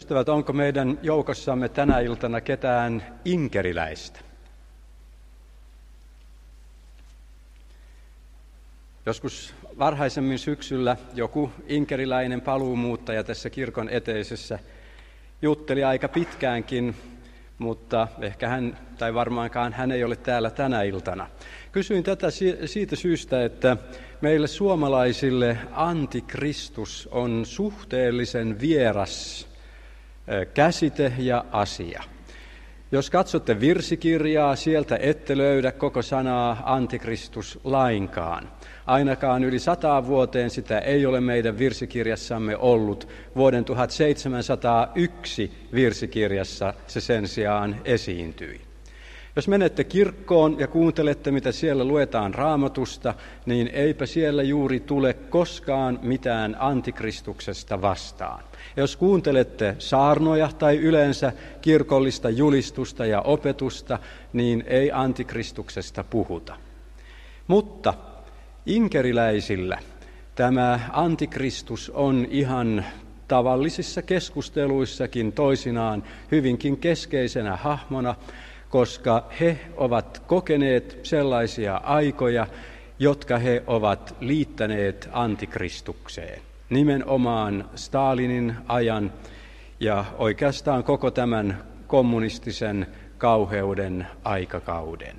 Ystävät, onko meidän joukossamme tänä iltana ketään inkeriläistä? Joskus varhaisemmin syksyllä joku inkeriläinen paluumuuttaja tässä kirkon eteisessä jutteli aika pitkäänkin, mutta ehkä hän, tai varmaankaan hän ei ole täällä tänä iltana. Kysyin tätä siitä syystä, että meille suomalaisille antikristus on suhteellisen vieras käsite ja asia. Jos katsotte virsikirjaa, sieltä ette löydä koko sanaa antikristus lainkaan. Ainakaan yli 100 vuoteen sitä ei ole meidän virsikirjassamme ollut. Vuoden 1701 virsikirjassa se sen sijaan esiintyi. Jos menette kirkkoon ja kuuntelette, mitä siellä luetaan Raamatusta, niin eipä siellä juuri tule koskaan mitään antikristuksesta vastaan. Ja jos kuuntelette saarnoja tai yleensä kirkollista julistusta ja opetusta, niin ei antikristuksesta puhuta. Mutta inkeriläisillä tämä antikristus on ihan tavallisissa keskusteluissakin toisinaan hyvinkin keskeisenä hahmona, koska he ovat kokeneet sellaisia aikoja, jotka he ovat liittäneet antikristukseen. Nimenomaan Stalinin ajan ja oikeastaan koko tämän kommunistisen kauheuden aikakauden.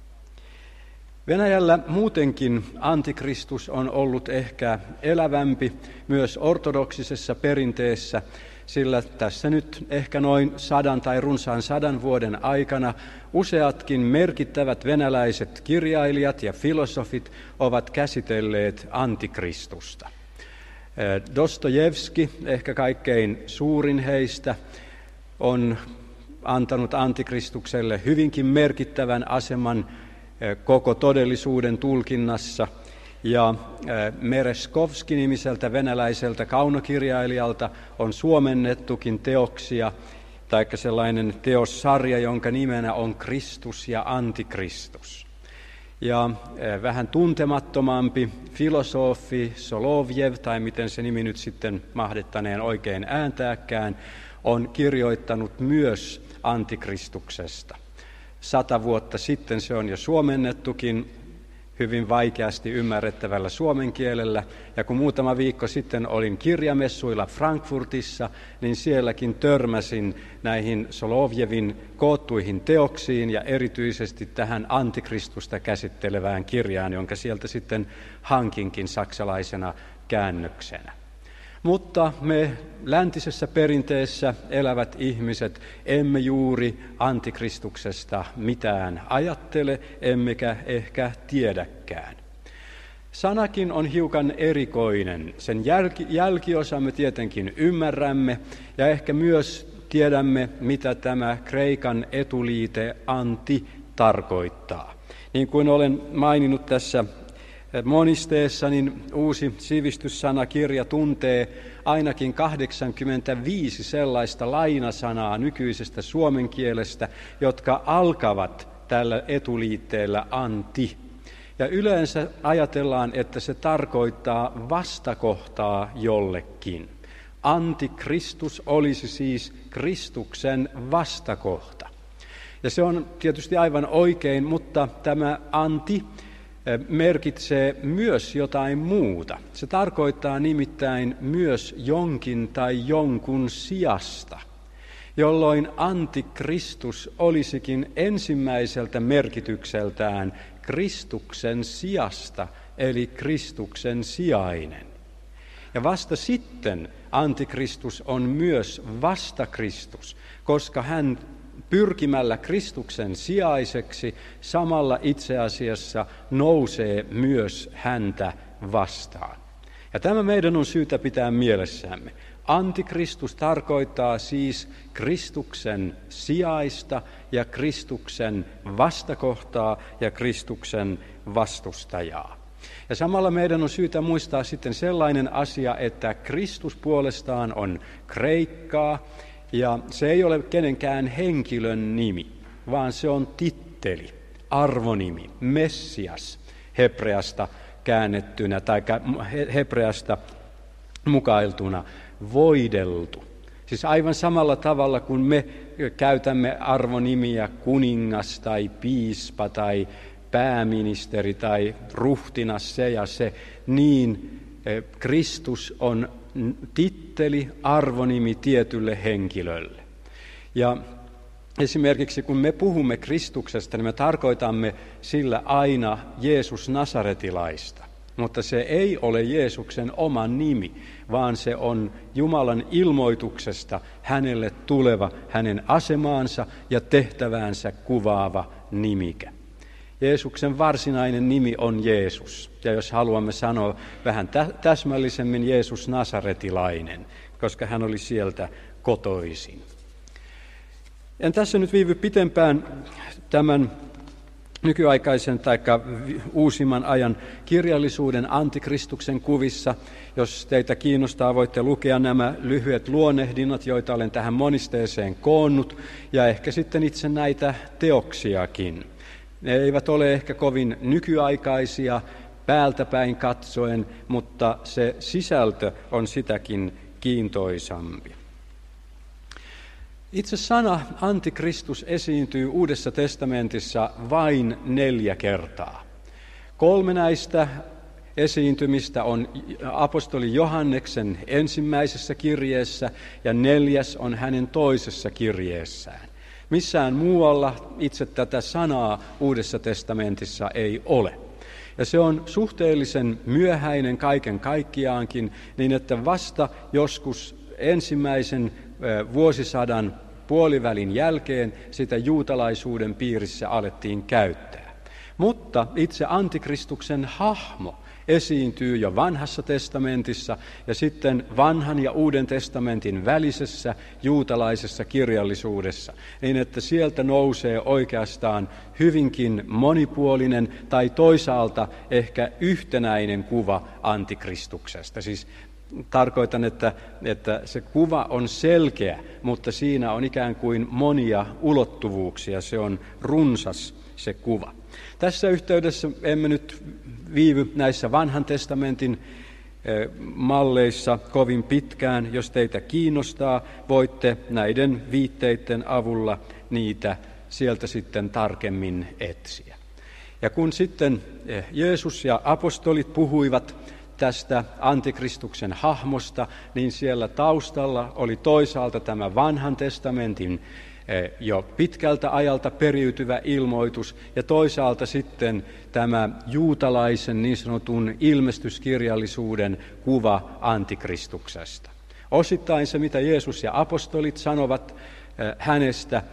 Venäjällä muutenkin antikristus on ollut ehkä elävämpi myös ortodoksisessa perinteessä, sillä tässä nyt ehkä noin 100 tai runsaan 100 vuoden aikana useatkin merkittävät venäläiset kirjailijat ja filosofit ovat käsitelleet antikristusta. Dostojevski, ehkä kaikkein suurin heistä, on antanut antikristukselle hyvinkin merkittävän aseman koko todellisuuden tulkinnassa. Ja Mereskovski-nimiseltä venäläiseltä kaunokirjailijalta on suomennettukin teoksia, taikka sellainen teossarja, jonka nimenä on Kristus ja Antikristus. Ja vähän tuntemattomampi filosofi Solovjev, tai miten se nimi nyt sitten mahdettaneen oikein ääntääkään, on kirjoittanut myös Antikristuksesta. 100 vuotta sitten se on jo suomennettukin hyvin vaikeasti ymmärrettävällä suomen kielellä. Ja kun muutama viikko sitten olin kirjamessuilla Frankfurtissa, niin sielläkin törmäsin näihin Solovjevin koottuihin teoksiin ja erityisesti tähän antikristusta käsittelevään kirjaan, jonka sieltä sitten hankinkin saksalaisena käännöksenä. Mutta me läntisessä perinteessä elävät ihmiset emme juuri antikristuksesta mitään ajattele, emmekä ehkä tiedäkään. Sanakin on hiukan erikoinen. Sen jälkiosa me tietenkin ymmärrämme ja ehkä myös tiedämme, mitä tämä kreikan etuliite anti tarkoittaa. Niin kuin olen maininnut tässä monisteessa, niin Uusi sivistyssanakirja tuntee ainakin 85 sellaista lainasanaa nykyisestä suomen kielestä, jotka alkavat tällä etuliitteellä anti. Ja yleensä ajatellaan, että se tarkoittaa vastakohtaa jollekin. Antikristus olisi siis Kristuksen vastakohta. Ja se on tietysti aivan oikein, mutta tämä anti merkitsee myös jotain muuta. Se tarkoittaa nimittäin myös jonkin tai jonkun sijasta, jolloin antikristus olisikin ensimmäiseltä merkitykseltään Kristuksen sijasta, eli Kristuksen sijainen. Ja vasta sitten antikristus on myös vastakristus, koska hän pyrkimällä Kristuksen sijaiseksi samalla itse asiassa nousee myös häntä vastaan. Ja tämä meidän on syytä pitää mielessämme. Antikristus tarkoittaa siis Kristuksen sijaista ja Kristuksen vastakohtaa ja Kristuksen vastustajaa. Ja samalla meidän on syytä muistaa sitten sellainen asia, että Kristus puolestaan on kreikkaa, ja se ei ole kenenkään henkilön nimi, vaan se on titteli, arvonimi, Messias, hebreasta käännettynä tai hebreasta mukailtuna, voideltu. Siis aivan samalla tavalla kuin me käytämme arvonimiä kuningas tai piispa tai pääministeri tai ruhtinas se ja se, niin Kristus on titteli, arvonimi tietylle henkilölle. Ja esimerkiksi kun me puhumme Kristuksesta, niin me tarkoitamme sillä aina Jeesus Nasaretilaista. Mutta se ei ole Jeesuksen oma nimi, vaan se on Jumalan ilmoituksesta hänelle tuleva, hänen asemaansa ja tehtäväänsä kuvaava nimike. Jeesuksen varsinainen nimi on Jeesus, ja jos haluamme sanoa vähän täsmällisemmin, Jeesus Nasaretilainen, koska hän oli sieltä kotoisin. En tässä nyt viivy pitempään tämän nykyaikaisen tai uusimman ajan kirjallisuuden antikristuksen kuvissa. Jos teitä kiinnostaa, voitte lukea nämä lyhyet luonnehdinnat, joita olen tähän monisteeseen koonnut, ja ehkä sitten itse näitä teoksiakin. Ne eivät ole ehkä kovin nykyaikaisia päältäpäin katsoen, mutta se sisältö on sitäkin kiintoisampi. Itse sana antikristus esiintyy Uudessa testamentissa vain 4 kertaa. 3 näistä esiintymistä on apostoli Johanneksen ensimmäisessä kirjeessä ja 4. on hänen toisessa kirjeessään. Missään muualla itse tätä sanaa Uudessa testamentissa ei ole. Ja se on suhteellisen myöhäinen kaiken kaikkiaankin, niin että vasta joskus ensimmäisen vuosisadan puolivälin jälkeen sitä juutalaisuuden piirissä alettiin käyttää. Mutta itse antikristuksen hahmo esiintyy jo Vanhassa testamentissa ja sitten Vanhan ja Uuden testamentin välisessä juutalaisessa kirjallisuudessa, niin että sieltä nousee oikeastaan hyvinkin monipuolinen tai toisaalta ehkä yhtenäinen kuva antikristuksesta. Siis tarkoitan, että se kuva on selkeä, mutta siinä on ikään kuin monia ulottuvuuksia. Se on runsas se kuva. Tässä yhteydessä emme nyt viivy näissä Vanhan testamentin malleissa kovin pitkään. Jos teitä kiinnostaa, voitte näiden viitteiden avulla niitä sieltä sitten tarkemmin etsiä. Ja kun sitten Jeesus ja apostolit puhuivat tästä antikristuksen hahmosta, niin siellä taustalla oli toisaalta tämä Vanhan testamentin jo pitkältä ajalta periytyvä ilmoitus ja toisaalta sitten tämä juutalaisen niin sanotun ilmestyskirjallisuuden kuva antikristuksesta. Osittain se, mitä Jeesus ja apostolit sanovat hänestä,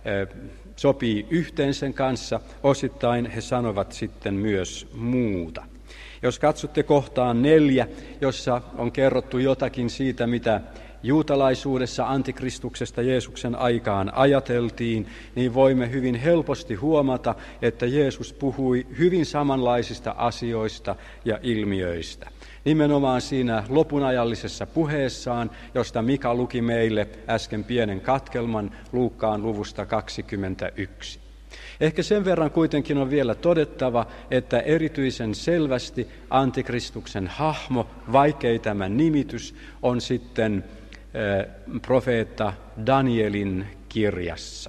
sopii yhteen sen kanssa, osittain he sanovat sitten myös muuta. Jos katsotte kohtaan 4, jossa on kerrottu jotakin siitä, mitä juutalaisuudessa antikristuksesta Jeesuksen aikaan ajateltiin, niin voimme hyvin helposti huomata, että Jeesus puhui hyvin samanlaisista asioista ja ilmiöistä. Nimenomaan siinä lopunajallisessa puheessaan, josta Mika luki meille äsken pienen katkelman Luukkaan luvusta 21. Ehkä sen verran kuitenkin on vielä todettava, että erityisen selvästi antikristuksen hahmo, vaikkei tämä nimitys, on sitten profeetta Danielin kirjassa.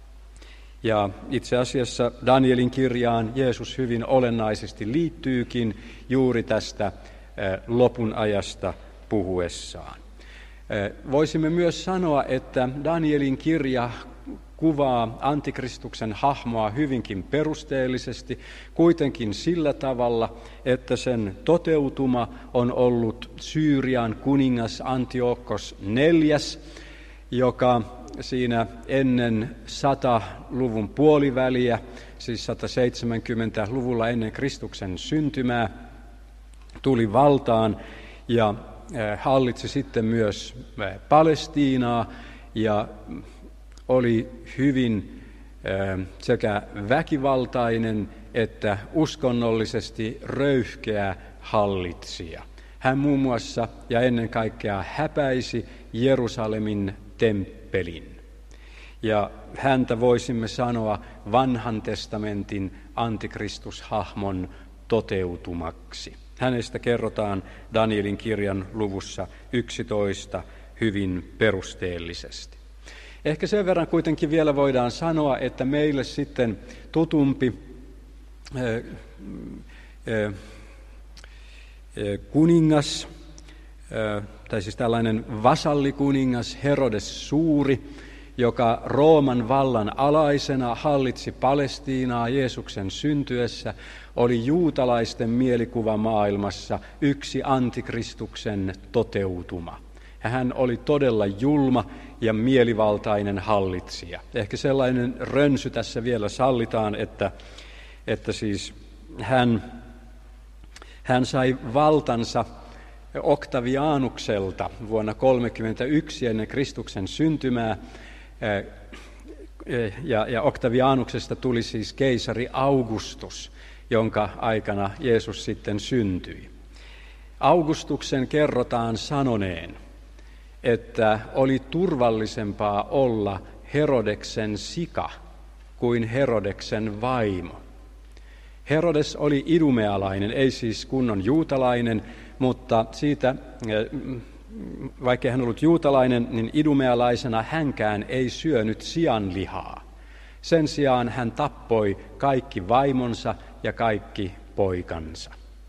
Ja itse asiassa Danielin kirjaan Jeesus hyvin olennaisesti liittyykin juuri tästä lopun ajasta puhuessaan. Voisimme myös sanoa, että Danielin kirja kuvaa antikristuksen hahmoa hyvinkin perusteellisesti, kuitenkin sillä tavalla, että sen toteutuma on ollut Syyrian kuningas Antiochos IV, joka siinä ennen 100-luvun puoliväliä, siis 170-luvulla ennen Kristuksen syntymää, tuli valtaan ja hallitsi sitten myös Palestiinaa ja oli hyvin sekä väkivaltainen että uskonnollisesti röyhkeä hallitsija. Hän muun muassa ja ennen kaikkea häpäisi Jerusalemin temppelin. Ja häntä voisimme sanoa Vanhan testamentin antikristushahmon toteutumaksi. Hänestä kerrotaan Danielin kirjan luvussa 11 hyvin perusteellisesti. Ehkä sen verran kuitenkin vielä voidaan sanoa, että meille sitten tutumpi kuningas, tai siis tällainen vasallikuningas Herodes Suuri, joka Rooman vallan alaisena hallitsi Palestiinaa Jeesuksen syntyessä, oli juutalaisten mielikuvamaailmassa yksi antikristuksen toteutuma. Hän oli todella julma ja mielivaltainen hallitsija. Ehkä sellainen rönsy tässä vielä sallitaan, että siis hän sai valtansa Octavianukselta vuonna 31 ennen Kristuksen syntymää, ja Octavianuksesta tuli siis keisari Augustus, jonka aikana Jeesus sitten syntyi. Augustuksen kerrotaan sanoneen, että oli turvallisempaa olla Herodeksen sika kuin Herodeksen vaimo. Herodes oli idumealainen, ei siis kunnon juutalainen, mutta siitä, vaikka hän ollut juutalainen, niin idumealaisena hänkään ei syönyt sianlihaa. Sen sijaan hän tappoi kaikki vaimonsa ja kaikki poikansa.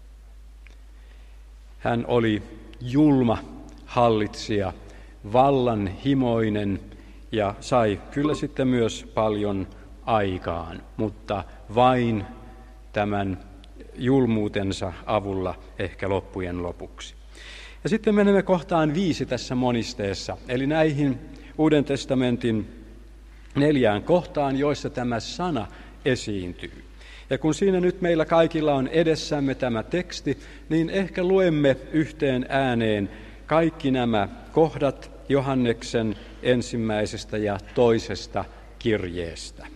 Hän oli julma hallitsija, vallanhimoinen ja sai kyllä sitten myös paljon aikaan, mutta vain tämän julmuutensa avulla ehkä loppujen lopuksi. Ja sitten menemme kohtaan 5 tässä monisteessa, eli näihin Uuden testamentin 4 kohtaan, joissa tämä sana esiintyy. Ja kun siinä nyt meillä kaikilla on edessämme tämä teksti, niin ehkä luemme yhteen ääneen kaikki nämä kohdat Johanneksen 1. ja 2. kirjeestä.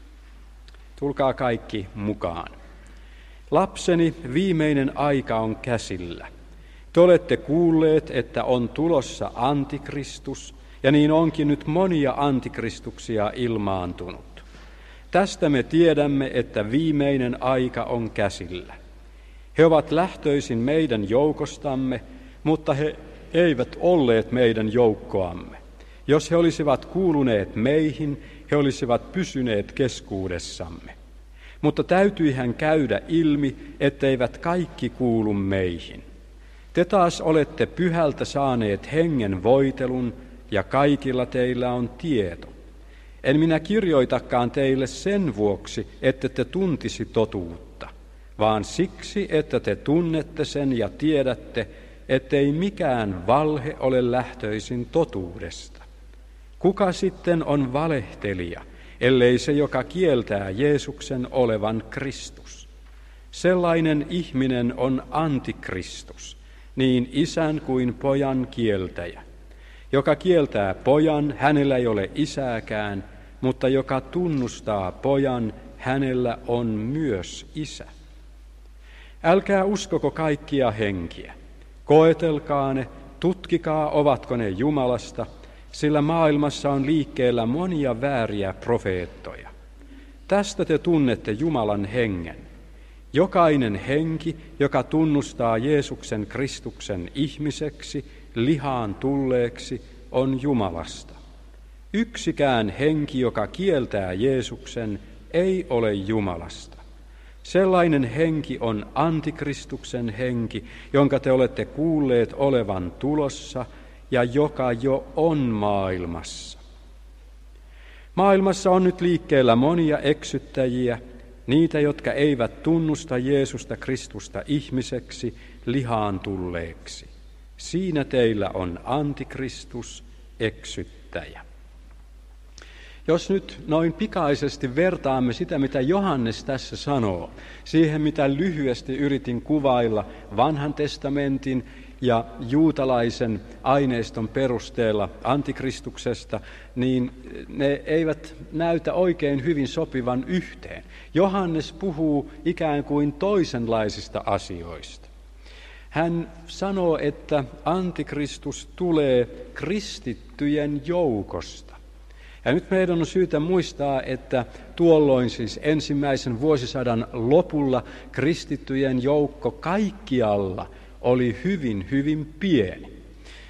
Tulkaa kaikki mukaan. Lapseni, viimeinen aika on käsillä. Te olette kuulleet, että on tulossa antikristus, ja niin onkin nyt monia antikristuksia ilmaantunut. Tästä me tiedämme, että viimeinen aika on käsillä. He ovat lähtöisin meidän joukostamme, mutta he eivät olleet meidän joukkoamme. Jos he olisivat kuuluneet meihin, he olisivat pysyneet keskuudessamme. Mutta täytyihän käydä ilmi, etteivät kaikki kuulu meihin. Te taas olette pyhältä saaneet hengen voitelun, ja kaikilla teillä on tieto. En minä kirjoitakaan teille sen vuoksi, että te tuntisi totuutta, vaan siksi, että te tunnette sen ja tiedätte, ettei mikään valhe ole lähtöisin totuudesta. Kuka sitten on valehtelija, ellei se, joka kieltää Jeesuksen olevan Kristus? Sellainen ihminen on antikristus, niin isän kuin pojan kieltäjä. Joka kieltää pojan, hänellä ei ole isääkään, mutta joka tunnustaa pojan, hänellä on myös isä. Älkää uskoko kaikkia henkiä. Koetelkaa ne, tutkikaa, ovatko ne Jumalasta, sillä maailmassa on liikkeellä monia vääriä profeettoja. Tästä te tunnette Jumalan hengen. Jokainen henki, joka tunnustaa Jeesuksen Kristuksen ihmiseksi, lihaan tulleeksi, on Jumalasta. Yksikään henki, joka kieltää Jeesuksen, ei ole Jumalasta. Sellainen henki on antikristuksen henki, jonka te olette kuulleet olevan tulossa ja joka jo on maailmassa. Maailmassa on nyt liikkeellä monia eksyttäjiä, niitä, jotka eivät tunnusta Jeesusta Kristusta ihmiseksi, lihaan tulleeksi. Siinä teillä on antikristus, eksyttäjä. Jos nyt noin pikaisesti vertaamme sitä, mitä Johannes tässä sanoo, siihen, mitä lyhyesti yritin kuvailla Vanhan testamentin ja juutalaisen aineiston perusteella antikristuksesta, niin ne eivät näytä oikein hyvin sopivan yhteen. Johannes puhuu ikään kuin toisenlaisista asioista. Hän sanoo, että antikristus tulee kristittyjen joukosta. Ja nyt meidän on syytä muistaa, että tuolloin siis ensimmäisen vuosisadan lopulla kristittyjen joukko kaikkialla oli hyvin, hyvin pieni.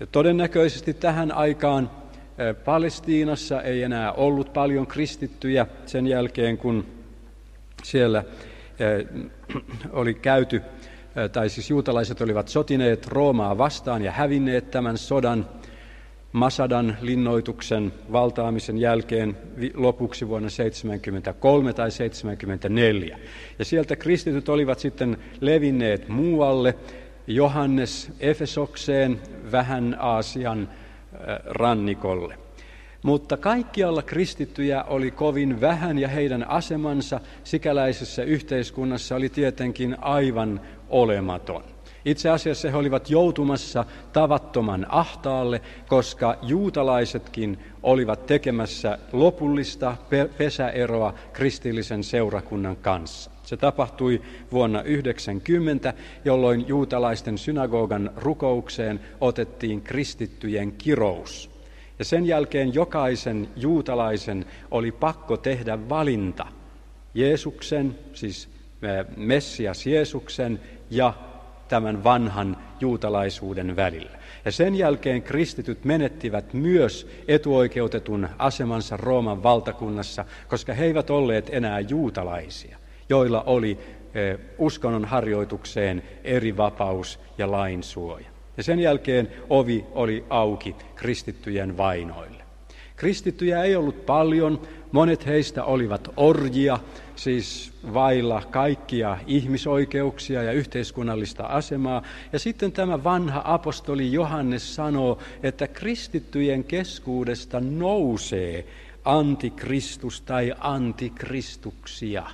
Todennäköisesti tähän aikaan Palestiinassa ei enää ollut paljon kristittyjä sen jälkeen, kun siellä oli käyty, tai siis juutalaiset olivat sotineet Roomaa vastaan ja hävinneet tämän sodan Masadan linnoituksen valtaamisen jälkeen lopuksi vuonna 1973 tai 1974. Ja sieltä kristityt olivat sitten levinneet muualle, Johannes Efesokseen, vähän Aasian rannikolle. Mutta kaikkialla kristittyjä oli kovin vähän ja heidän asemansa sikäläisessä yhteiskunnassa oli tietenkin aivan olematon. Itse asiassa he olivat joutumassa tavattoman ahtaalle, koska juutalaisetkin olivat tekemässä lopullista pesäeroa kristillisen seurakunnan kanssa. Se tapahtui vuonna 1990, jolloin juutalaisten synagogan rukoukseen otettiin kristittyjen kirous. Ja sen jälkeen jokaisen juutalaisen oli pakko tehdä valinta Jeesuksen, siis Messias Jeesuksen ja tämän vanhan juutalaisuuden välillä. Ja sen jälkeen kristityt menettivät myös etuoikeutetun asemansa Rooman valtakunnassa, koska he eivät olleet enää juutalaisia, joilla oli uskonnon harjoitukseen eri vapaus ja lainsuoja. Ja sen jälkeen ovi oli auki kristittyjen vainoille. Kristittyjä ei ollut paljon, monet heistä olivat orjia, siis vailla kaikkia ihmisoikeuksia ja yhteiskunnallista asemaa. Ja sitten tämä vanha apostoli Johannes sanoo, että kristittyjen keskuudesta nousee antikristus tai antikristuksia.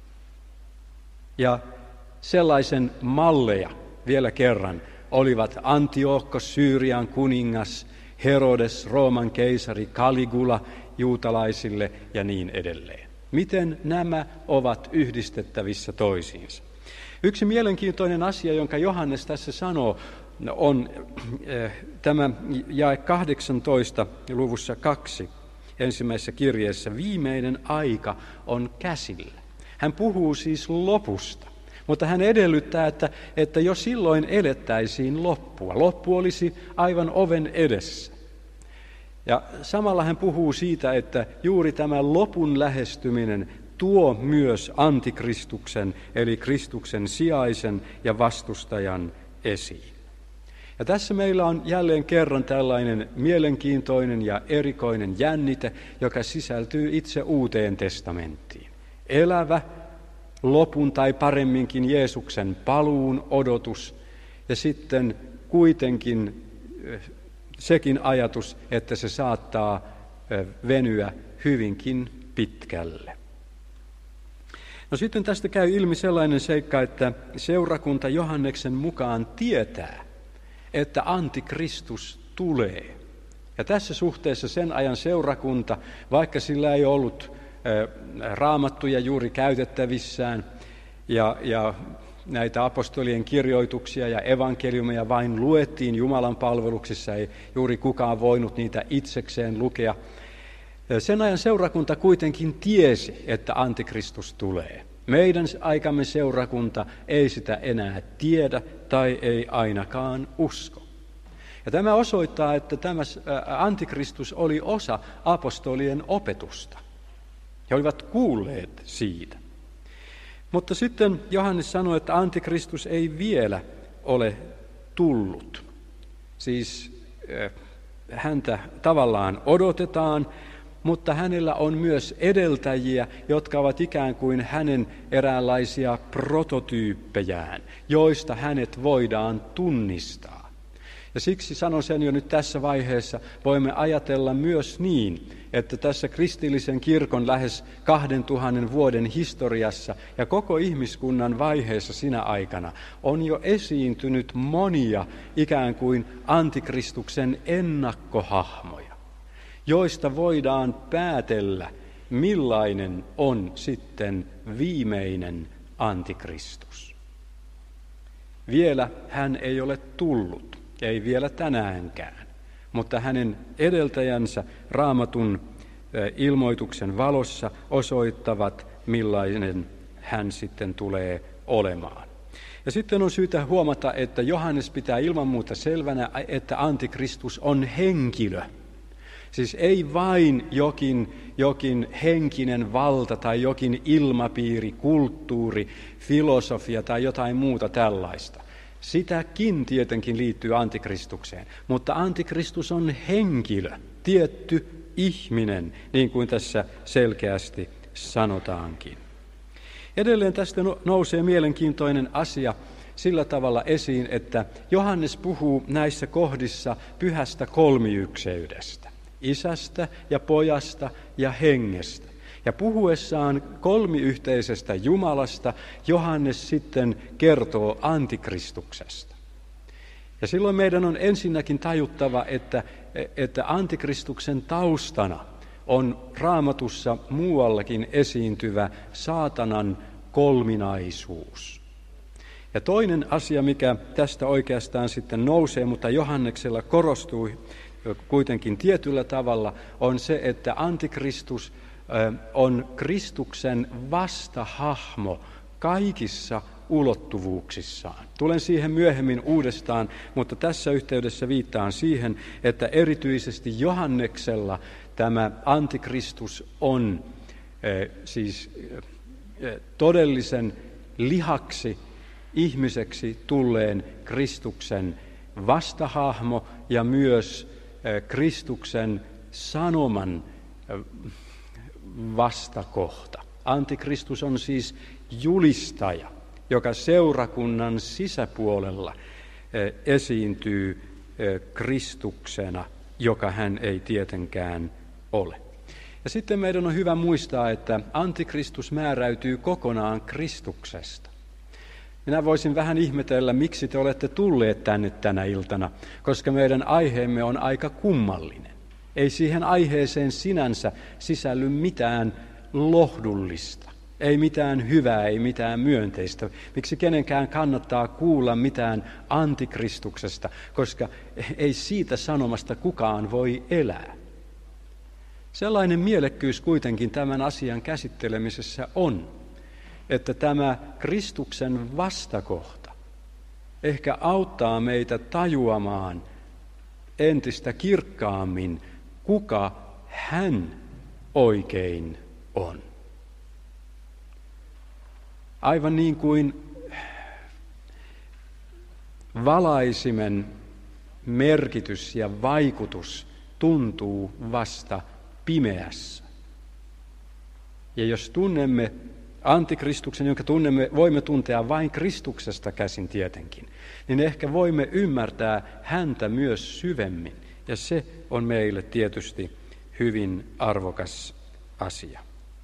Ja sellaisen malleja vielä kerran olivat Antiochos, Syyrian kuningas, Herodes, Rooman keisari, Caligula juutalaisille ja niin edelleen. Miten nämä ovat yhdistettävissä toisiinsa? Yksi mielenkiintoinen asia, jonka Johannes tässä sanoo, on tämä jae 18 luvussa 2 ensimmäisessä kirjeessä. Viimeinen aika on käsillä. Hän puhuu siis lopusta. Mutta hän edellyttää, että jo silloin elettäisiin loppua. Loppu olisi aivan oven edessä. Ja samalla hän puhuu siitä, että juuri tämä lopun lähestyminen tuo myös antikristuksen, eli Kristuksen sijaisen ja vastustajan esiin. Ja tässä meillä on jälleen kerran tällainen mielenkiintoinen ja erikoinen jännite, joka sisältyy itse Uuteen testamenttiin. Elävä lopun tai paremminkin Jeesuksen paluun odotus ja sitten kuitenkin sekin ajatus, että se saattaa venyä hyvinkin pitkälle. No sitten tästä käy ilmi sellainen seikka, että seurakunta Johanneksen mukaan tietää, että antikristus tulee. Ja tässä suhteessa sen ajan seurakunta, vaikka sillä ei ollut raamattuja juuri käytettävissään ja näitä apostolien kirjoituksia ja evankeliumeja vain luettiin Jumalan palveluksissa, ei juuri kukaan voinut niitä itsekseen lukea. Sen ajan seurakunta kuitenkin tiesi, että antikristus tulee. Meidän aikamme seurakunta ei sitä enää tiedä tai ei ainakaan usko. Ja tämä osoittaa, että tämä antikristus oli osa apostolien opetusta. He olivat kuulleet siitä. Mutta sitten Johannes sanoi, että antikristus ei vielä ole tullut. Siis häntä tavallaan odotetaan, mutta hänellä on myös edeltäjiä, jotka ovat ikään kuin hänen eräänlaisia prototyyppejään, joista hänet voidaan tunnistaa. Ja siksi sanon sen jo nyt tässä vaiheessa, voimme ajatella myös niin, että tässä kristillisen kirkon lähes 2000 vuoden historiassa ja koko ihmiskunnan vaiheessa sinä aikana on jo esiintynyt monia ikään kuin antikristuksen ennakkohahmoja, joista voidaan päätellä, millainen on sitten viimeinen antikristus. Vielä hän ei ole tullut, ei vielä tänäänkään, mutta hänen edeltäjänsä Raamatun ilmoituksen valossa osoittavat, millainen hän sitten tulee olemaan. Ja sitten on syytä huomata, että Johannes pitää ilman muuta selvänä, että antikristus on henkilö. Siis ei vain jokin henkinen valta tai jokin ilmapiiri, kulttuuri, filosofia tai jotain muuta tällaista. Sitäkin tietenkin liittyy antikristukseen, mutta antikristus on henkilö, tietty ihminen, niin kuin tässä selkeästi sanotaankin. Edelleen tästä nousee mielenkiintoinen asia sillä tavalla esiin, että Johannes puhuu näissä kohdissa pyhästä kolmiykseydestä, Isästä ja Pojasta ja Hengestä. Ja puhuessaan kolmiyhteisestä Jumalasta Johannes sitten kertoo antikristuksesta. Ja silloin meidän on ensinnäkin tajuttava, että antikristuksen taustana on Raamatussa muuallakin esiintyvä saatanan kolminaisuus. Ja toinen asia, mikä tästä oikeastaan sitten nousee, mutta Johanneksella korostuu kuitenkin tietyllä tavalla, on se, että antikristus on Kristuksen vastahahmo kaikissa ulottuvuuksissaan. Tulen siihen myöhemmin uudestaan, mutta tässä yhteydessä viittaan siihen, että erityisesti Johanneksella tämä antikristus on siis todellisen lihaksi, ihmiseksi tulleen Kristuksen vastahahmo ja myös Kristuksen sanoman vastakohta. Antikristus on siis julistaja, joka seurakunnan sisäpuolella esiintyy Kristuksena, joka hän ei tietenkään ole. Ja sitten meidän on hyvä muistaa, että antikristus määräytyy kokonaan Kristuksesta. Minä voisin vähän ihmetellä, miksi te olette tulleet tänne tänä iltana, koska meidän aiheemme on aika kummallinen. Ei siihen aiheeseen sinänsä sisälly mitään lohdullista, ei mitään hyvää, ei mitään myönteistä. Miksi kenenkään kannattaa kuulla mitään antikristuksesta, koska ei siitä sanomasta kukaan voi elää. Sellainen mielekkyys kuitenkin tämän asian käsittelemisessä on, että tämä Kristuksen vastakohta ehkä auttaa meitä tajuamaan entistä kirkkaammin, kuka hän oikein on. Aivan niin kuin valaisimen merkitys ja vaikutus tuntuu vasta pimeässä. Ja jos tunnemme antikristuksen, jonka voimme tuntea vain Kristuksesta käsin tietenkin, niin ehkä voimme ymmärtää häntä myös syvemmin. Ja se on meille tietysti hyvin arvokas asia.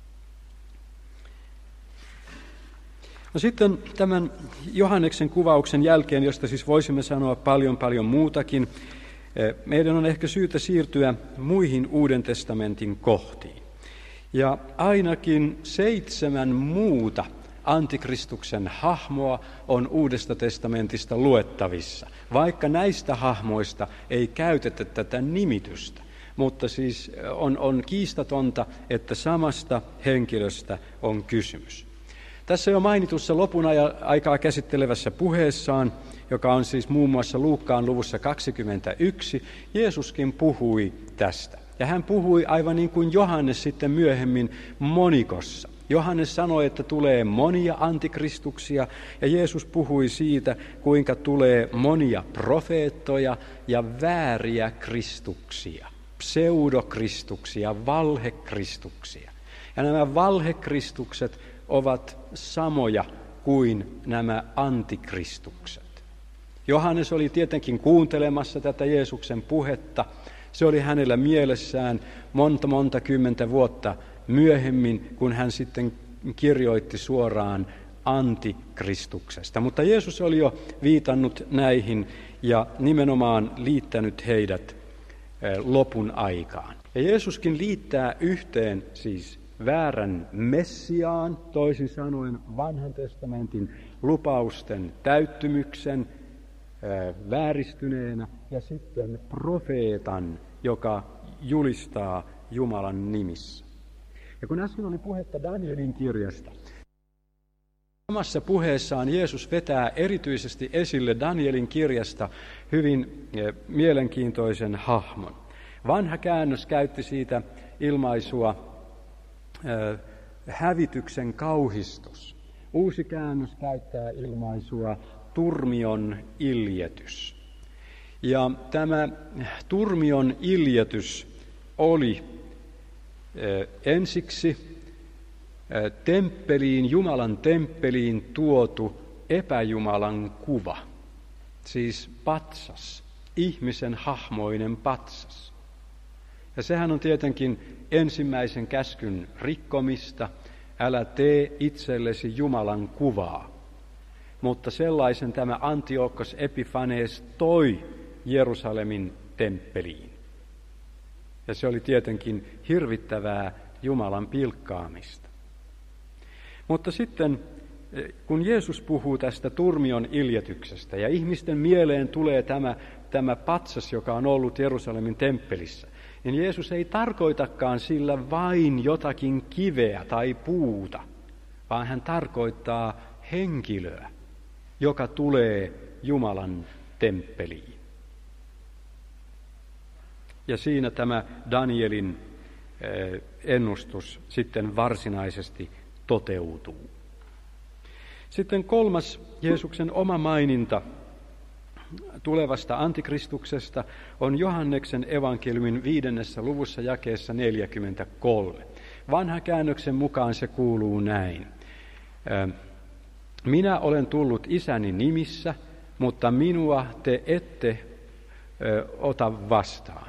No sitten tämän Johanneksen kuvauksen jälkeen, josta siis voisimme sanoa paljon muutakin, meidän on ehkä syytä siirtyä muihin Uuden testamentin kohtiin. Ja ainakin 7 muuta antikristuksen hahmoa on Uudesta testamentista luettavissa, vaikka näistä hahmoista ei käytetä tätä nimitystä. Mutta siis on kiistatonta, että samasta henkilöstä on kysymys. Tässä jo mainitussa lopun aikaa käsittelevässä puheessaan, joka on siis muun muassa Luukkaan luvussa 21, Jeesuskin puhui tästä. Ja hän puhui aivan niin kuin Johannes sitten myöhemmin monikossa. Johannes sanoi, että tulee monia antikristuksia, ja Jeesus puhui siitä, kuinka tulee monia profeettoja ja vääriä kristuksia, pseudokristuksia, valhekristuksia. Ja nämä valhekristukset ovat samoja kuin nämä antikristukset. Johannes oli tietenkin kuuntelemassa tätä Jeesuksen puhetta. Se oli hänellä mielessään monta kymmentä vuotta myöhemmin, kun hän sitten kirjoitti suoraan antikristuksesta. Mutta Jeesus oli jo viitannut näihin ja nimenomaan liittänyt heidät lopun aikaan. Ja Jeesuskin liittää yhteen siis väärän Messiaan, toisin sanoen vanhan testamentin lupausten täyttymyksen vääristyneenä, ja sitten profeetan, joka julistaa Jumalan nimissä. Ja kun äsken oli puhetta Danielin kirjasta, Samassa puheessaan Jeesus vetää erityisesti esille Danielin kirjasta hyvin mielenkiintoisen hahmon. Vanha käännös käytti siitä ilmaisua hävityksen kauhistus. Uusi käännös käyttää ilmaisua turmion iljetys. Ja tämä turmion iljetys oli ensiksi Jumalan temppeliin tuotu epäjumalan kuva, siis patsas, ihmisen hahmoinen patsas. Ja sehän on tietenkin ensimmäisen käskyn rikkomista, älä tee itsellesi Jumalan kuvaa. Mutta sellaisen tämä Antiochos Epiphanes toi Jerusalemin temppeliin. Ja se oli tietenkin hirvittävää Jumalan pilkkaamista. Mutta sitten, kun Jeesus puhuu tästä turmion iljetyksestä ja ihmisten mieleen tulee tämä patsas, joka on ollut Jerusalemin temppelissä, niin Jeesus ei tarkoitakaan sillä vain jotakin kiveä tai puuta, vaan hän tarkoittaa henkilöä, joka tulee Jumalan temppeliin. Ja siinä tämä Danielin ennustus sitten varsinaisesti toteutuu. Sitten kolmas Jeesuksen oma maininta tulevasta antikristuksesta on Johanneksen evankeliumin 5. luvussa jakeessa 43. Vanhan käännöksen mukaan se kuuluu näin. Minä olen tullut isäni nimissä, mutta minua te ette ota vastaan.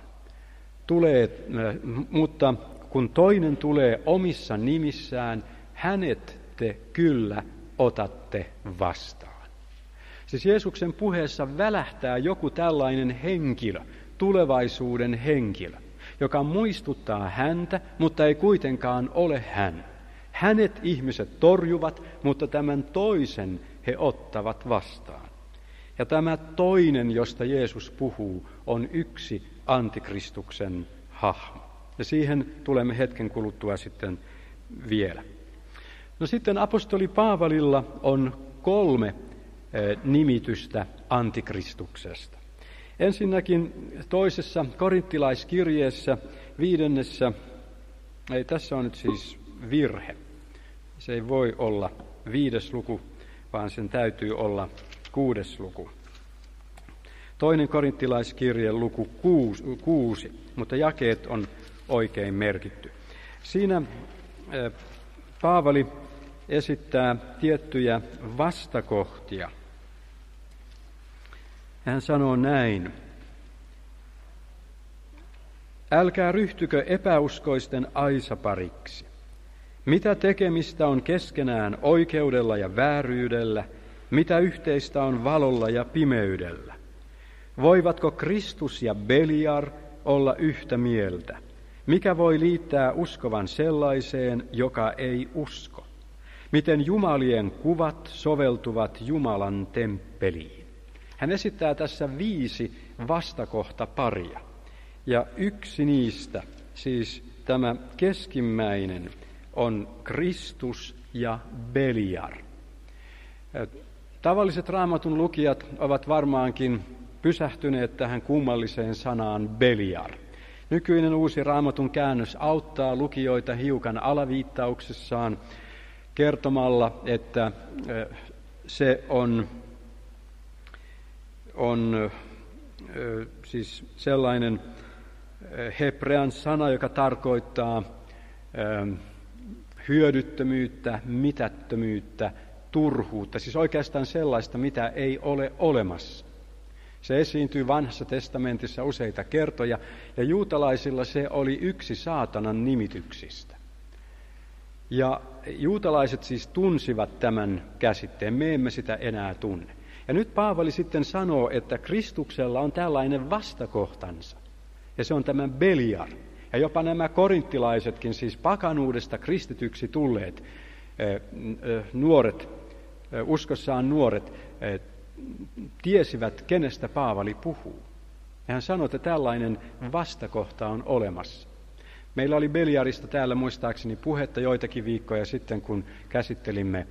Mutta kun toinen tulee omissa nimissään, hänet te kyllä otatte vastaan. Siis Jeesuksen puheessa välähtää joku tällainen henkilö, tulevaisuuden henkilö, joka muistuttaa häntä, mutta ei kuitenkaan ole hän. Hänet ihmiset torjuvat, mutta tämän toisen he ottavat vastaan. Ja tämä toinen, josta Jeesus puhuu, on yksi antikristuksen hahmo. Ja siihen tulemme hetken kuluttua sitten vielä. No sitten apostoli Paavalilla on 3 nimitystä antikristuksesta. Ensinnäkin toisessa korinttilaiskirjeessä 5. Tässä on nyt siis virhe. Se ei voi olla 5. luku, vaan sen täytyy olla 6. luku. 2. korinttilaiskirje luku 6, mutta jakeet on oikein merkitty. Siinä Paavali esittää tiettyjä vastakohtia. Hän sanoo näin. Älkää ryhtykö epäuskoisten aisapariksi. Mitä tekemistä on keskenään oikeudella ja vääryydellä, mitä yhteistä on valolla ja pimeydellä? Voivatko Kristus ja Beliar olla yhtä mieltä? Mikä voi liittää uskovan sellaiseen, joka ei usko? Miten jumalien kuvat soveltuvat Jumalan temppeliin? Hän esittää tässä 5 vastakohtaparia. Ja yksi niistä, siis tämä keskimmäinen, on Kristus ja Beliar. Tavalliset Raamatun lukijat ovat varmaankin pysähtyneet tähän kummalliseen sanaan Beliar. Nykyinen uusi Raamatun käännös auttaa lukijoita hiukan alaviittauksessaan kertomalla, että se on siis sellainen hebrean sana, joka tarkoittaa hyödyttömyyttä, mitättömyyttä, turhuutta, siis oikeastaan sellaista, mitä ei ole olemassa. Se esiintyy Vanhassa testamentissa useita kertoja, ja juutalaisilla se oli yksi saatanan nimityksistä. Ja juutalaiset siis tunsivat tämän käsitteen, me emme sitä enää tunne. Ja nyt Paavali sitten sanoo, että Kristuksella on tällainen vastakohtansa, ja se on tämä Beliar. Ja jopa nämä korinttilaisetkin, siis pakanuudesta kristityksi tulleet nuoret, uskossaan nuoret, tiesivät, kenestä Paavali puhuu. Ja hän sanoi, että tällainen vastakohta on olemassa. Meillä oli Beliarista täällä muistaakseni puhetta joitakin viikkoja sitten, kun käsittelimme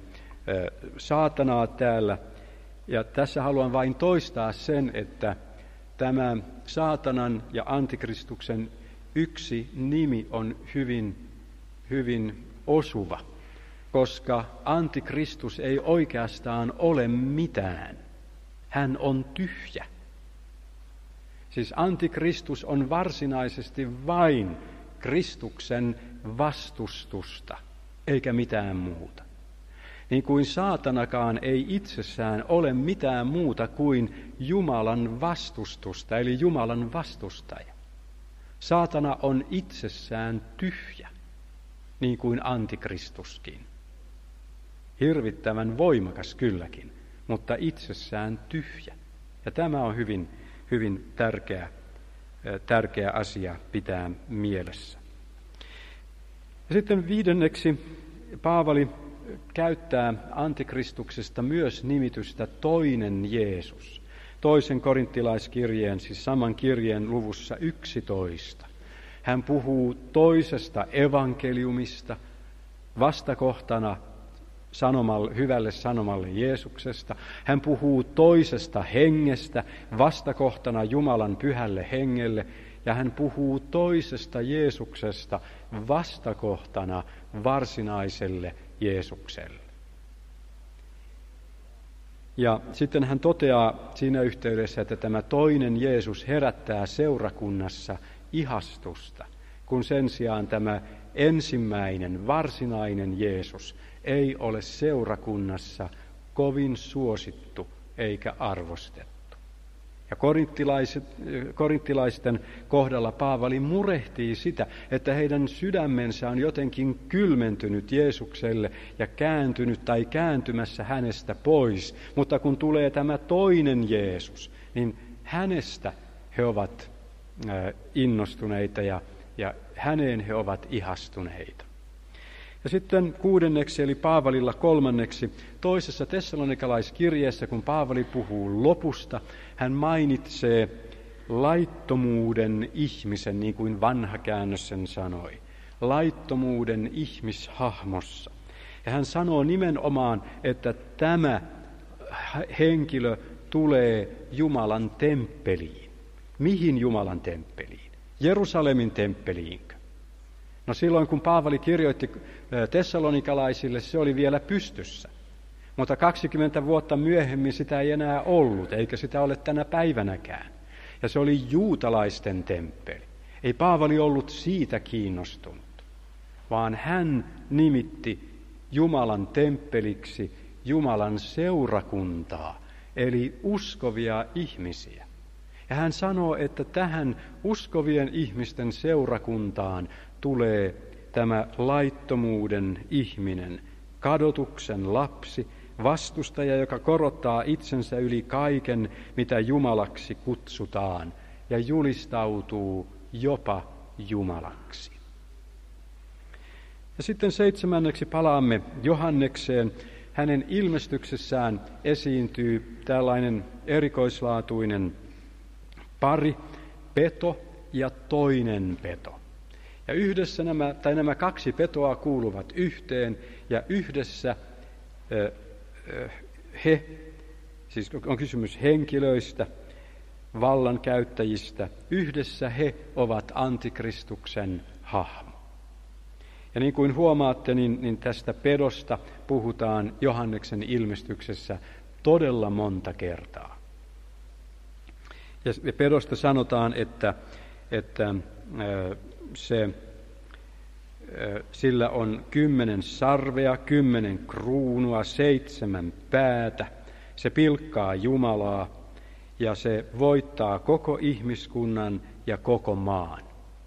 saatanaa täällä. Ja tässä haluan vain toistaa sen, että tämä saatanan ja antikristuksen yksi nimi on hyvin, hyvin osuva, koska antikristus ei oikeastaan ole mitään. Hän on tyhjä. Siis antikristus on varsinaisesti vain Kristuksen vastustusta, eikä mitään muuta. Niin kuin saatanakaan ei itsessään ole mitään muuta kuin Jumalan vastustusta, eli Jumalan vastustaja. Saatana on itsessään tyhjä, niin kuin antikristuskin. Hirvittävän voimakas kylläkin, mutta itsessään tyhjä. Ja tämä on hyvin, hyvin tärkeä asia pitää mielessä. Ja sitten 5. Paavali käyttää antikristuksesta myös nimitystä toinen Jeesus. 2. korinttilaiskirjeen, siis saman kirjeen luvussa 11. Hän puhuu toisesta evankeliumista vastakohtana hyvälle sanomalle Jeesuksesta. Hän puhuu toisesta hengestä vastakohtana Jumalan pyhälle hengelle. Ja hän puhuu toisesta Jeesuksesta vastakohtana varsinaiselle Jeesukselle. Ja sitten hän toteaa siinä yhteydessä, että tämä toinen Jeesus herättää seurakunnassa ihastusta, kun sen sijaan tämä ensimmäinen varsinainen Jeesus ei ole seurakunnassa kovin suosittu eikä arvostettu. Ja korinttilaisten kohdalla Paavali murehtii sitä, että heidän sydämensä on jotenkin kylmentynyt Jeesukselle ja kääntynyt tai kääntymässä hänestä pois. Mutta kun tulee tämä toinen Jeesus, niin hänestä he ovat innostuneita ja häneen he ovat ihastuneita. Ja sitten 6. eli Paavalilla 3. toisessa tessalonikalaiskirjeessä, kun Paavali puhuu lopusta, hän mainitsee laittomuuden ihmisen, niin kuin vanha käännös sen sanoi, laittomuuden ihmishahmossa. Ja hän sanoo nimenomaan, että tämä henkilö tulee Jumalan temppeliin. Mihin Jumalan temppeliin? Jerusalemin temppeliinkö? No silloin, kun Paavali kirjoitti tessalonikalaisille, se oli vielä pystyssä. Mutta 20 vuotta myöhemmin sitä ei enää ollut, eikä sitä ole tänä päivänäkään. Ja se oli juutalaisten temppeli. Ei Paavali ollut siitä kiinnostunut, vaan hän nimitti Jumalan temppeliksi Jumalan seurakuntaa, eli uskovia ihmisiä. Ja hän sanoo, että tähän uskovien ihmisten seurakuntaan tulee tämä laittomuuden ihminen, kadotuksen lapsi, vastustaja, joka korottaa itsensä yli kaiken, mitä Jumalaksi kutsutaan, ja julistautuu jopa Jumalaksi. Ja sitten 7. palaamme Johannekseen. Hänen ilmestyksessään esiintyy tällainen erikoislaatuinen pari, peto ja toinen peto. Ja yhdessä nämä kaksi petoa kuuluvat yhteen, ja yhdessä siis on kysymys henkilöistä, vallankäyttäjistä, yhdessä he ovat antikristuksen hahmo. Ja niin kuin huomaatte, niin tästä pedosta puhutaan Johanneksen ilmestyksessä todella monta kertaa. Ja pedosta sanotaan, että sillä on 10 sarvea, 10 kruunua, 7 päätä. Se pilkkaa Jumalaa ja se voittaa koko ihmiskunnan ja koko maan.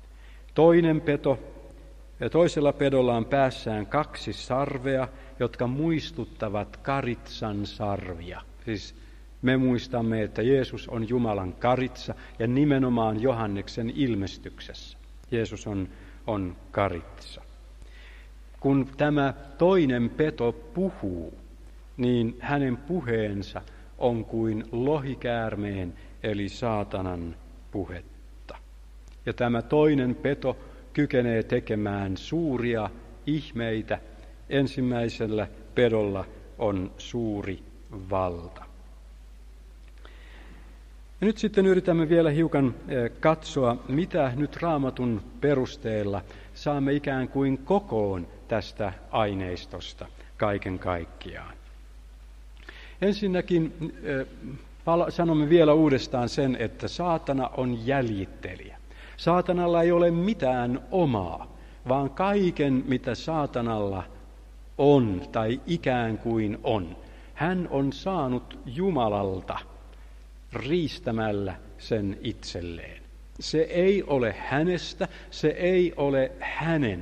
Toisella pedolla on päässään 2 sarvea, jotka muistuttavat karitsan sarvia. Siis me muistamme, että Jeesus on Jumalan karitsa ja nimenomaan Johanneksen ilmestyksessä. Jeesus on karitsa. Kun tämä toinen peto puhuu, niin hänen puheensa on kuin lohikäärmeen eli saatanan puhetta. Ja tämä toinen peto kykenee tekemään suuria ihmeitä. Ensimmäisellä pedolla on suuri valta. Ja nyt sitten yritämme vielä hiukan katsoa, mitä nyt Raamatun perusteella saamme ikään kuin kokoon tästä aineistosta kaiken kaikkiaan. Ensinnäkin sanomme vielä uudestaan sen, että saatana on jäljittelijä. Saatanalla ei ole mitään omaa, vaan kaiken, mitä saatanalla on tai ikään kuin on, hän on saanut Jumalalta riistämällä sen itselleen. Se ei ole hänestä, se ei ole hänen,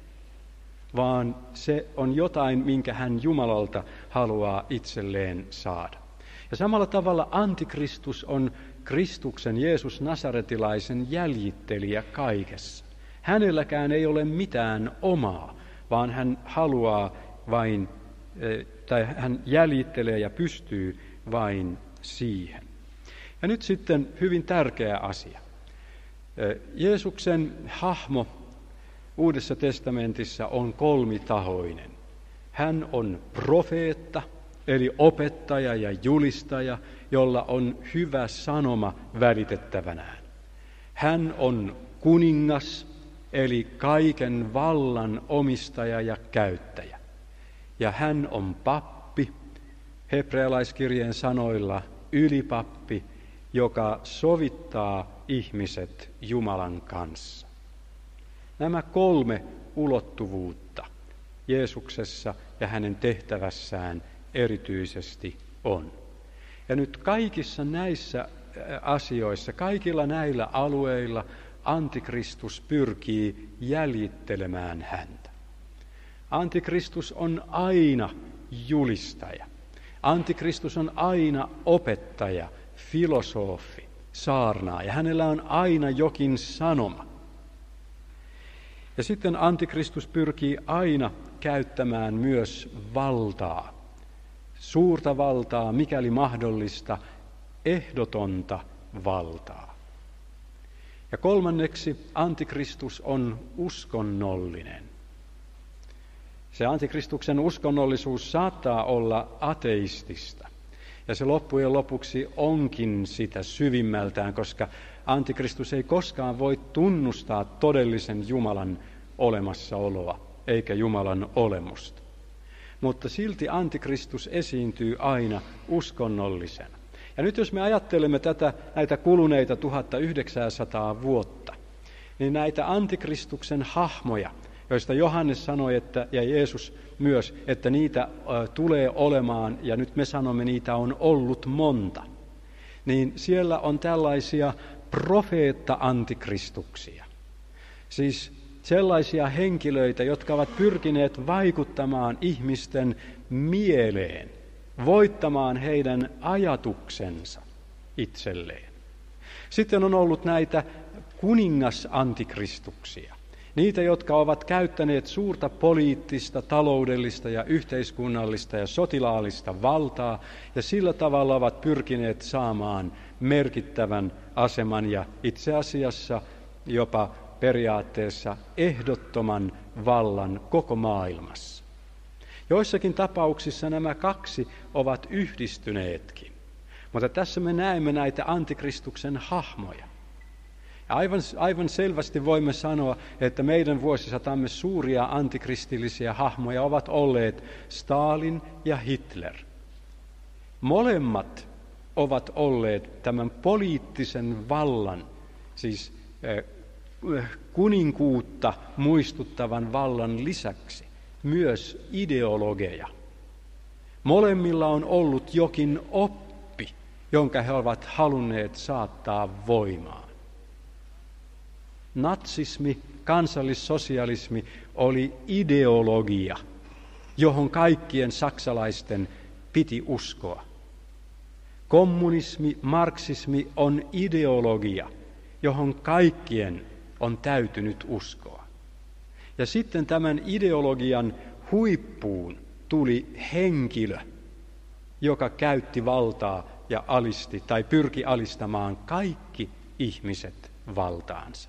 vaan se on jotain, minkä hän Jumalalta haluaa itselleen saada. Ja samalla tavalla antikristus on Kristuksen, Jeesus Nasaretilaisen jäljittelijä kaikessa. Hänelläkään ei ole mitään omaa, vaan hän haluaa vain, tai hän jäljittelee ja pystyy vain siihen. Ja nyt sitten hyvin tärkeä asia. Jeesuksen hahmo Uudessa testamentissa on kolmitahoinen. Hän on profeetta, eli opettaja ja julistaja, jolla on hyvä sanoma välitettävänään. Hän on kuningas, eli kaiken vallan omistaja ja käyttäjä. Ja hän on pappi, hebrealaiskirjeen sanoilla ylipappi, joka sovittaa ihmiset Jumalan kanssa. Nämä kolme ulottuvuutta Jeesuksessa ja hänen tehtävässään erityisesti on. Ja nyt kaikissa näissä asioissa, kaikilla näillä alueilla antikristus pyrkii jäljittelemään häntä. Antikristus on aina julistaja. Antikristus on aina opettaja, filosofi, saarnaaja. Hänellä on aina jokin sanoma. Ja sitten antikristus pyrkii aina käyttämään myös valtaa. Suurta valtaa, mikäli mahdollista, ehdotonta valtaa. Ja kolmanneksi antikristus on uskonnollinen. Se antikristuksen uskonnollisuus saattaa olla ateistista. Ja se loppujen lopuksi onkin sitä syvimmältään, koska antikristus ei koskaan voi tunnustaa todellisen Jumalan olemassaoloa, eikä Jumalan olemusta. Mutta silti antikristus esiintyy aina uskonnollisena. Ja nyt jos me ajattelemme näitä kuluneita 1900 vuotta, niin näitä antikristuksen hahmoja, joista Johannes sanoi, ja Jeesus myös, että niitä tulee olemaan, ja nyt me sanomme, niitä on ollut monta, niin siellä on tällaisia profeetta-antikristuksia. Siis sellaisia henkilöitä, jotka ovat pyrkineet vaikuttamaan ihmisten mieleen, voittamaan heidän ajatuksensa itselleen. Sitten on ollut näitä kuningasantikristuksia. Niitä, jotka ovat käyttäneet suurta poliittista, taloudellista ja yhteiskunnallista ja sotilaallista valtaa, ja sillä tavalla ovat pyrkineet saamaan merkittävän aseman ja itse asiassa jopa periaatteessa ehdottoman vallan koko maailmassa. Joissakin tapauksissa nämä kaksi ovat yhdistyneetkin, mutta tässä me näemme näitä antikristuksen hahmoja. Aivan selvästi voimme sanoa, että meidän vuosisatamme suuria antikristillisiä hahmoja ovat olleet Stalin ja Hitler. Molemmat ovat olleet tämän poliittisen vallan, siis kuninkuutta muistuttavan vallan lisäksi myös ideologeja. Molemmilla on ollut jokin oppi, jonka he ovat halunneet saattaa voimaan. Natsismi, kansallissosialismi oli ideologia, johon kaikkien saksalaisten piti uskoa. Kommunismi, marksismi on ideologia, johon kaikkien on täytynyt uskoa. Ja sitten tämän ideologian huippuun tuli henkilö, joka käytti valtaa ja alisti tai pyrki alistamaan kaikki ihmiset valtaansa.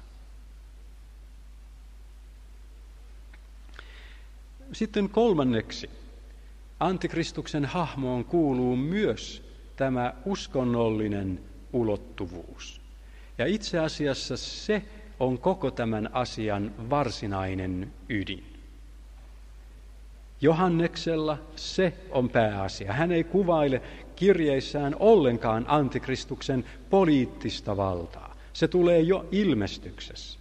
Sitten kolmanneksi Antikristuksen hahmoon kuuluu myös tämä uskonnollinen ulottuvuus. Ja itse asiassa se on koko tämän asian varsinainen ydin. Johanneksella se on pääasia. Hän ei kuvaile kirjeissään ollenkaan antikristuksen poliittista valtaa. Se tulee jo ilmestyksessä.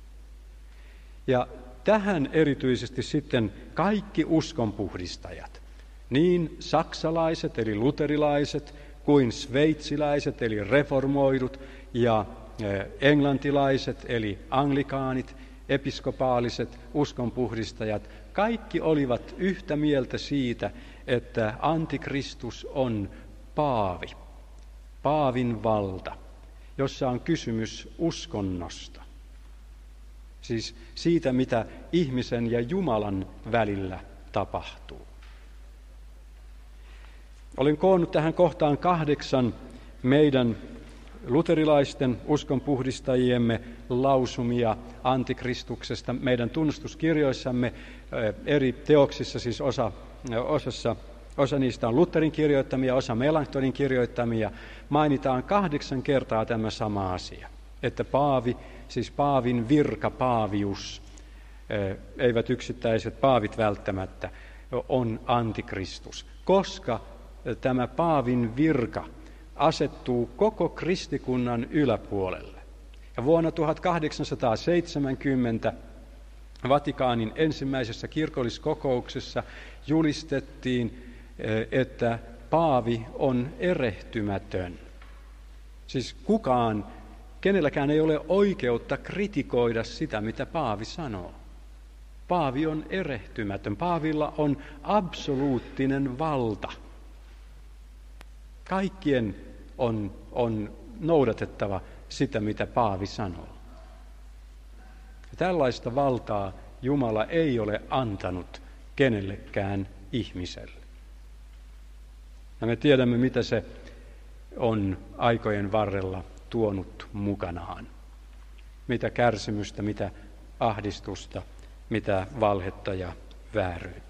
Ja tähän erityisesti sitten kaikki uskonpuhdistajat, niin saksalaiset eli luterilaiset kuin sveitsiläiset eli reformoidut ja englantilaiset eli anglikaanit, episkopaaliset uskonpuhdistajat, kaikki olivat yhtä mieltä siitä, että antikristus on paavi, paavin valta, jossa on kysymys uskonnosta. Siis siitä, mitä ihmisen ja Jumalan välillä tapahtuu. Olen koonnut tähän kohtaan 8 meidän luterilaisten uskonpuhdistajiemme lausumia antikristuksesta meidän tunnustuskirjoissamme eri teoksissa, siis osa niistä on Lutherin kirjoittamia, osa Melanchthonin kirjoittamia. Mainitaan 8 kertaa tämä sama asia, että paavi, siis paavin virka, paavius, eivät yksittäiset paavit välttämättä, on antikristus, koska tämä paavin virka asettuu koko kristikunnan yläpuolelle. Ja vuonna 1870 Vatikaanin ensimmäisessä kirkolliskokouksessa julistettiin, että paavi on erehtymätön. Siis kenelläkään ei ole oikeutta kritikoida sitä, mitä paavi sanoo. Paavi on erehtymätön. Paavilla on absoluuttinen valta. Kaikkien on noudatettava sitä, mitä paavi sanoo. Ja tällaista valtaa Jumala ei ole antanut kenellekään ihmiselle. Ja me tiedämme, mitä se on aikojen varrella tuonut mukanaan. Mitä kärsimystä, mitä ahdistusta, mitä valhetta ja vääryyttä.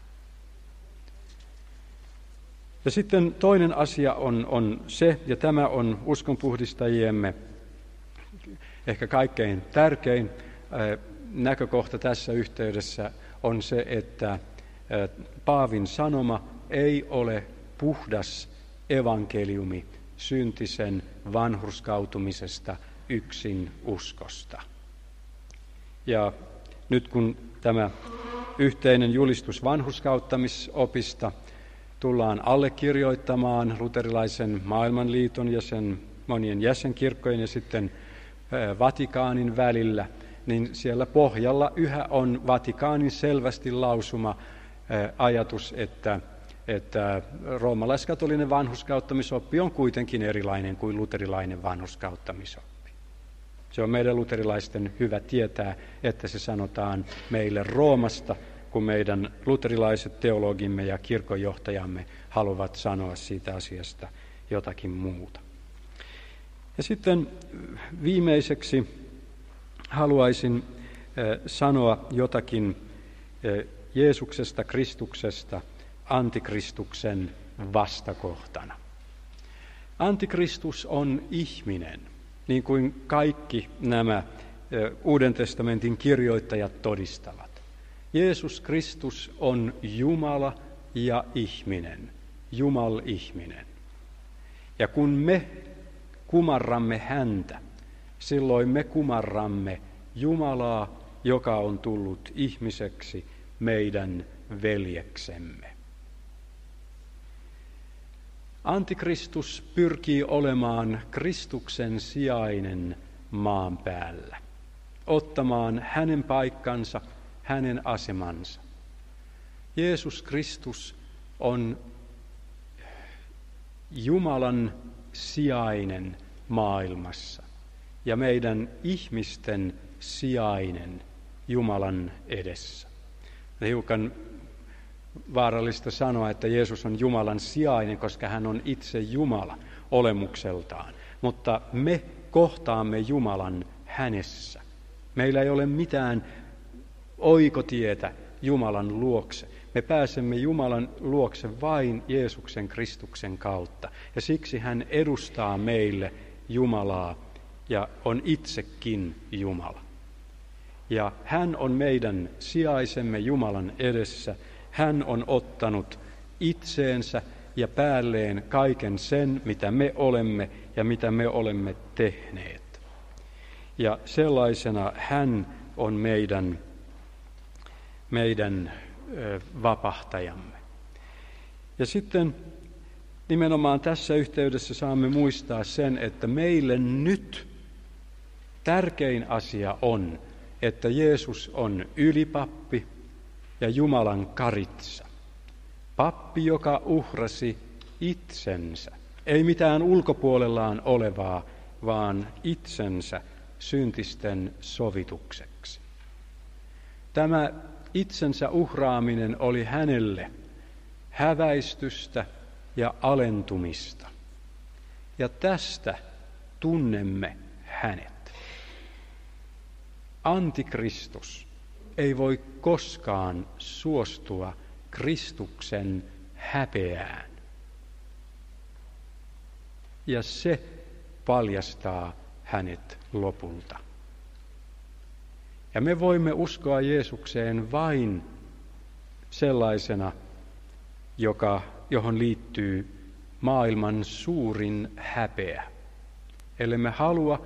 Ja sitten toinen asia on se, ja tämä on uskonpuhdistajiemme ehkä kaikkein tärkein näkökohta tässä yhteydessä, on se, että paavin sanoma ei ole puhdas evankeliumi syntisen vanhurskautumisesta yksin uskosta. Ja nyt kun tämä yhteinen julistus vanhurskauttamisopista tullaan allekirjoittamaan luterilaisen maailmanliiton ja sen monien jäsenkirkkojen ja sitten Vatikaanin välillä, niin siellä pohjalla yhä on Vatikaanin selvästi lausuma ajatus, että roomalaiskatolinen vanhurskauttamisoppi on kuitenkin erilainen kuin luterilainen vanhurskauttamisoppi. Se on meidän luterilaisten hyvä tietää, että se sanotaan meille Roomasta, kun meidän luterilaiset teologimme ja kirkonjohtajamme haluavat sanoa siitä asiasta jotakin muuta. Ja sitten viimeiseksi haluaisin sanoa jotakin Jeesuksesta, Kristuksesta, antikristuksen vastakohtana. Antikristus on ihminen, niin kuin kaikki nämä Uuden testamentin kirjoittajat todistavat. Jeesus Kristus on Jumala ja ihminen, Jumal-ihminen. Ja kun me kumarramme häntä, silloin me kumarramme Jumalaa, joka on tullut ihmiseksi meidän veljeksemme. Antikristus pyrkii olemaan Kristuksen sijainen maan päällä, ottamaan hänen paikkansa, hänen asemansa. Jeesus Kristus on Jumalan sijainen maailmassa ja meidän ihmisten sijainen Jumalan edessä. Hiukan vaarallista sanoa, että Jeesus on Jumalan sijainen, koska hän on itse Jumala olemukseltaan. Mutta me kohtaamme Jumalan hänessä. Meillä ei ole mitään oikotietä Jumalan luokse. Me pääsemme Jumalan luokse vain Jeesuksen Kristuksen kautta. Ja siksi hän edustaa meille Jumalaa ja on itsekin Jumala. Ja hän on meidän sijaisemme Jumalan edessä. Hän on ottanut itseensä ja päälleen kaiken sen, mitä me olemme ja mitä me olemme tehneet. Ja sellaisena hän on meidän vapahtajamme. Ja sitten nimenomaan tässä yhteydessä saamme muistaa sen, että meille nyt tärkein asia on, että Jeesus on ylipappi ja Jumalan karitsa. Pappi, joka uhrasi itsensä. Ei mitään ulkopuolellaan olevaa, vaan itsensä syntisten sovitukseksi. Tämä itsensä uhraaminen oli hänelle häväistystä ja alentumista. Ja tästä tunnemme hänet. Antikristus ei voi koskaan suostua Kristuksen häpeään. Ja se paljastaa hänet lopulta. Ja me voimme uskoa Jeesukseen vain sellaisena, johon liittyy maailman suurin häpeä. Ellei me halua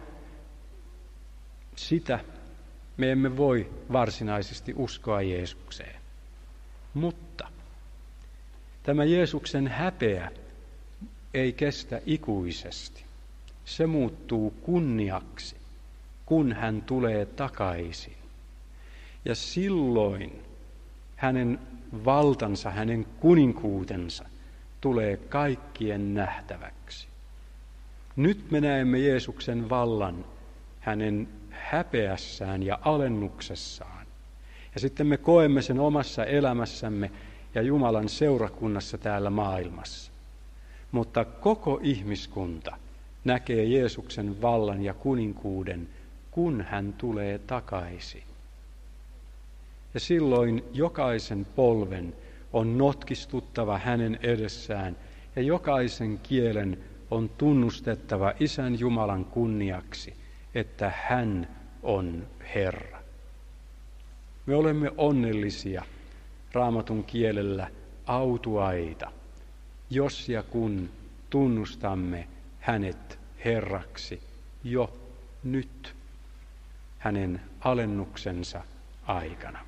sitä, me emme voi varsinaisesti uskoa Jeesukseen. Mutta tämä Jeesuksen häpeä ei kestä ikuisesti. Se muuttuu kunniaksi, kun hän tulee takaisin. Ja silloin hänen valtansa, hänen kuninkuutensa tulee kaikkien nähtäväksi. Nyt me näemme Jeesuksen vallan hänen häpeässään ja alennuksessaan. Ja sitten me koemme sen omassa elämässämme ja Jumalan seurakunnassa täällä maailmassa. Mutta koko ihmiskunta näkee Jeesuksen vallan ja kuninkuuden, kun hän tulee takaisin. Ja silloin jokaisen polven on notkistuttava hänen edessään ja jokaisen kielen on tunnustettava Isän Jumalan kunniaksi, että hän on Herra. Me olemme onnellisia, Raamatun kielellä autuaita, jos ja kun tunnustamme hänet Herraksi jo nyt hänen alennuksensa aikana.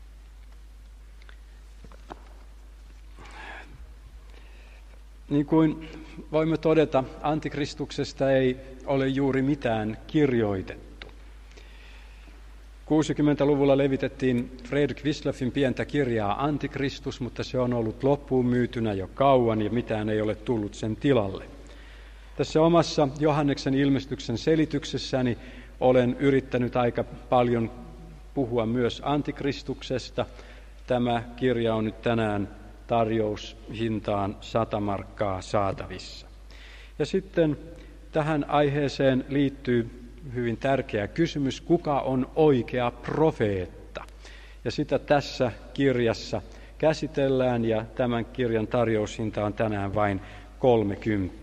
Niin kuin voimme todeta, Antikristuksesta ei ole juuri mitään kirjoitettu. 60-luvulla levitettiin Fredrik Wislöfin pientä kirjaa Antikristus, mutta se on ollut loppuun myytynä jo kauan ja mitään ei ole tullut sen tilalle. Tässä omassa Johanneksen ilmestyksen selityksessäni olen yrittänyt aika paljon puhua myös Antikristuksesta. Tämä kirja on nyt tänään tarjoushintaan 100 markkaa saatavissa. Ja sitten tähän aiheeseen liittyy hyvin tärkeä kysymys, kuka on oikea profeetta? Ja sitä tässä kirjassa käsitellään ja tämän kirjan tarjoushinta on tänään vain 30.